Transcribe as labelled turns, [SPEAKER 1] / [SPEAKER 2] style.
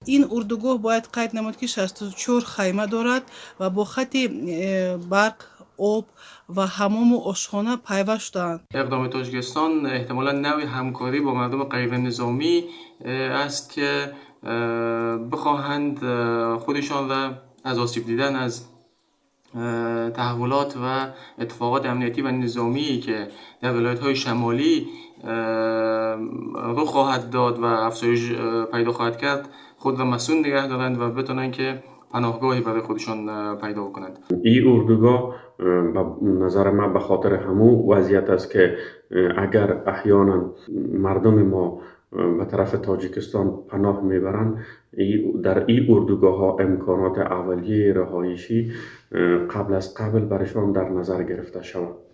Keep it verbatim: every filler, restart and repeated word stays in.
[SPEAKER 1] این اردوگاه باید قید نمود که شصت و چهار خیمه دارد و با خط برق، آب و حمام و آشخانه پیوست شده‌اند.
[SPEAKER 2] اقدام تاجیکستان احتمالاً نوعی همکاری با مردم غیر نظامی است که بخواهند خودشان را از آسیب دیدن از تحولات و اتفاقات امنیتی و نظامی که در ولایت‌های شمالی رخ خواهد داد و افزایش پیدا خواهد کرد خود را مسئول نگه دارند و بتونن که پناهگاهی برای خودشان پیدا کنند.
[SPEAKER 3] این اردوگاه به نظر من به خاطر همون وضعیت است که اگر احیانا مردم ما به طرف تاجیکستان پناه میبرند، در این اردوگاه ها امکانات اولیه رهایشی قبل از قبل برشان در نظر گرفته شود.